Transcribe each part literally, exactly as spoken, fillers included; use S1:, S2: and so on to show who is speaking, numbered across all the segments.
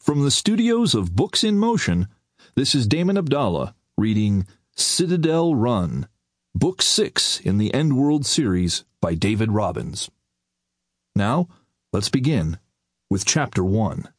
S1: From the studios of Books in Motion, this is Damon Abdallah reading Citadel Run, Book six in the Endworld series by David Robbins. Now, let's begin with Chapter one.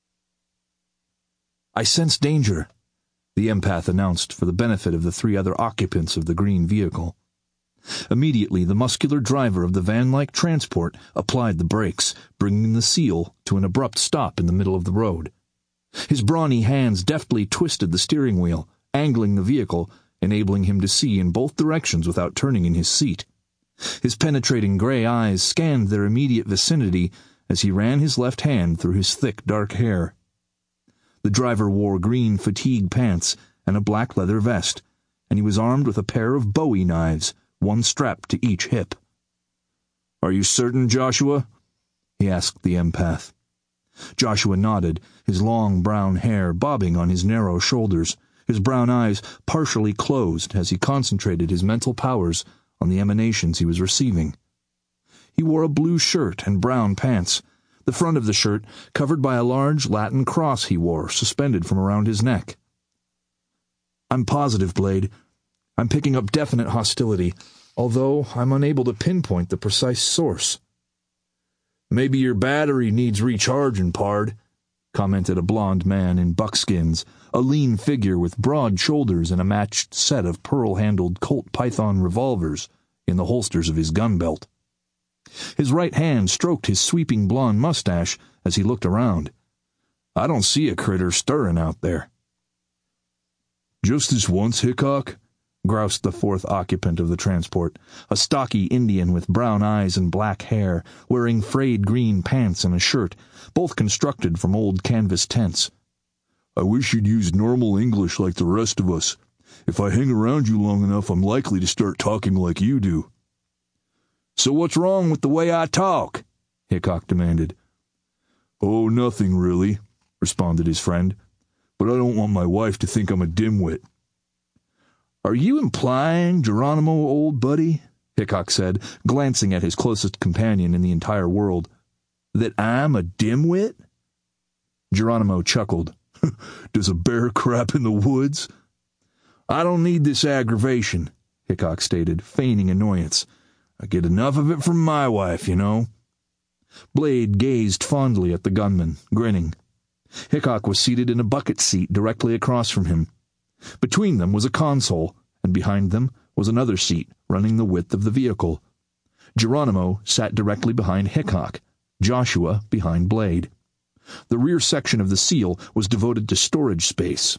S1: I sense danger, the empath announced for the benefit of the three other occupants of the green vehicle. Immediately, the muscular driver of the van-like transport applied the brakes, bringing the seal to an abrupt stop in the middle of the road. His brawny hands deftly twisted the steering wheel, angling the vehicle, enabling him to see in both directions without turning in his seat. His penetrating gray eyes scanned their immediate vicinity as he ran his left hand through his thick, dark hair. The driver wore green fatigue pants and a black leather vest, and he was armed with a pair of Bowie knives, one strapped to each hip. "Are you certain, Joshua?" he asked the empath. Joshua nodded, his long brown hair bobbing on his narrow shoulders, his brown eyes partially closed as he concentrated his mental powers on the emanations he was receiving. He wore a blue shirt and brown pants, the front of the shirt covered by a large Latin cross he wore suspended from around his neck. "I'm positive, Blade. I'm picking up definite hostility, although I'm unable to pinpoint the precise source." "Maybe your battery needs recharging, pard," commented a blond man in buckskins, a lean figure with broad shoulders and a matched set of pearl-handled Colt Python revolvers in the holsters of his gun belt. His right hand stroked his sweeping blond mustache as he looked around. "I don't see a critter stirring out there." "Just this once, Hickok?" groused the fourth occupant of the transport, a stocky Indian with brown eyes and black hair, wearing frayed green pants and a shirt, both constructed from old canvas tents. "I wish you'd use normal English like the rest of us. If I hang around you long enough, I'm likely to start talking like you do." "So what's wrong with the way I talk?" Hickok demanded. "Oh, nothing really," responded his friend. "But I don't want my wife to think I'm a dimwit." "Are you implying, Geronimo, old buddy," Hickok said, glancing at his closest companion in the entire world, "that I'm a dimwit?" Geronimo chuckled. "Does a bear crap in the woods?" "I don't need this aggravation," Hickok stated, feigning annoyance. "I get enough of it from my wife, you know." Blade gazed fondly at the gunman, grinning. Hickok was seated in a bucket seat directly across from him. Between them was a console, and behind them was another seat running the width of the vehicle. Geronimo sat directly behind Hickok, Joshua behind Blade. The rear section of the seal was devoted to storage space.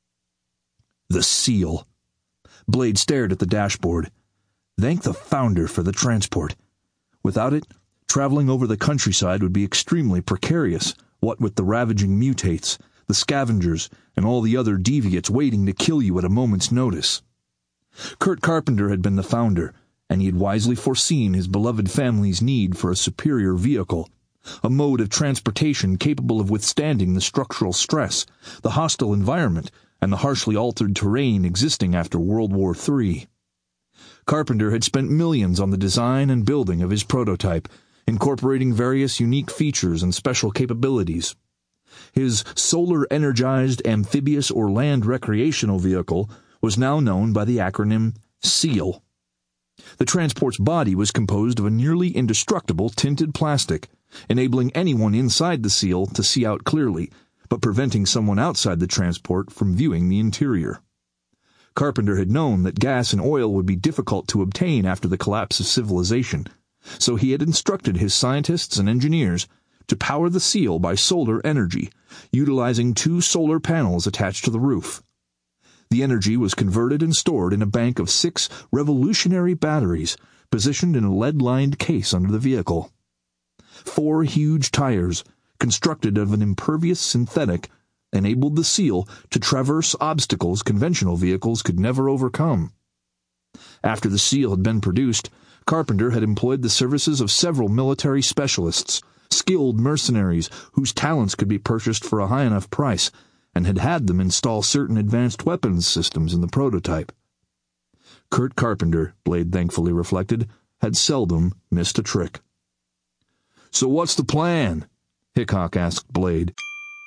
S1: The seal. Blade stared at the dashboard. Thank the founder for the transport. Without it, traveling over the countryside would be extremely precarious, what with the ravaging mutates, the scavengers, and all the other deviates waiting to kill you at a moment's notice. Kurt Carpenter had been the founder, and he had wisely foreseen his beloved family's need for a superior vehicle, a mode of transportation capable of withstanding the structural stress, the hostile environment, and the harshly altered terrain existing after World War Three. Carpenter had spent millions on the design and building of his prototype, incorporating various unique features and special capabilities. His solar-energized amphibious or land recreational vehicle was now known by the acronym SEAL. The transport's body was composed of a nearly indestructible tinted plastic, enabling anyone inside the seal to see out clearly, but preventing someone outside the transport from viewing the interior. Carpenter had known that gas and oil would be difficult to obtain after the collapse of civilization, so he had instructed his scientists and engineers to power the seal by solar energy, utilizing two solar panels attached to the roof. The energy was converted and stored in a bank of six revolutionary batteries positioned in a lead-lined case under the vehicle. Four huge tires, constructed of an impervious synthetic, enabled the seal to traverse obstacles conventional vehicles could never overcome. After the seal had been produced, Carpenter had employed the services of several military specialists, skilled mercenaries whose talents could be purchased for a high enough price, and had had them install certain advanced weapons systems in the prototype. Kurt Carpenter, Blade thankfully reflected, had seldom missed a trick. "So what's the plan?" Hickok asked Blade.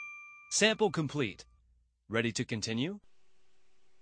S2: Sample complete. Ready to continue?